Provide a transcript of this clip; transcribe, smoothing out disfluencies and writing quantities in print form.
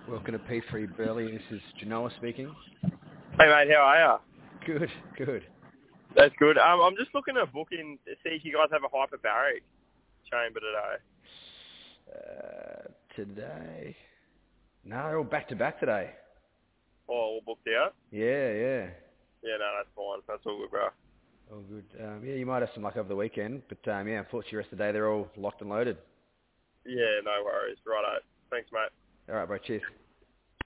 Welcome to P3 Burley. This is Genoa speaking. Hey mate, how are you? Good. That's good. I'm just looking to book in to see if you guys have a hyperbaric chamber today. Today? No, they're all back-to-back today. Oh, all booked out? Yeah. Yeah, no, that's fine. That's all good, bro. All good. You might have some luck over the weekend, but unfortunately the rest of the day they're all locked and loaded. Yeah, no worries. Righto. Thanks, mate. All right, bro. Cheers.